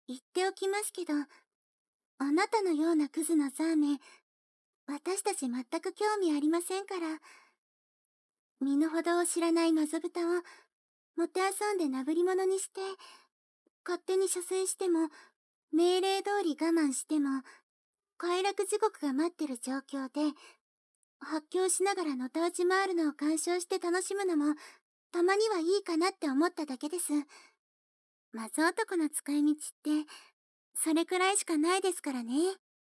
言っておきますけど、あなたのようなクズのザーメ、私たち全く興味ありませんから。身の程を知らないマゾブタを、もてあそんでなぶり物にして、勝手に射精しても、命令通り我慢しても、快楽地獄が待ってる状況で、発狂しながらのたうち回るのを鑑賞して楽しむのも、たまにはいいかなって思っただけです。マゾ男の使い道って、それくらいしかないですからね。